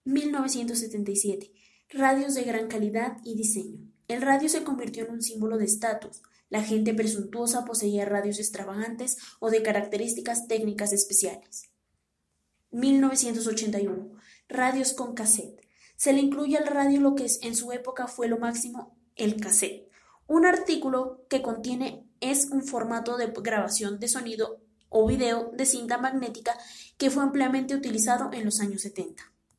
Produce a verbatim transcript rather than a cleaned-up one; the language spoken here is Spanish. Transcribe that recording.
mil novecientos setenta y siete. Radios de gran calidad y diseño. El radio se convirtió en un símbolo de estatus. La gente presuntuosa poseía radios extravagantes o de características técnicas especiales. mil novecientos ochenta y uno. Radios con cassette. Se le incluye al radio lo que en su época fue lo máximo, el cassette. Un artículo que contiene es un formato de grabación de sonido o video de cinta magnética que fue ampliamente utilizado en los años setenta.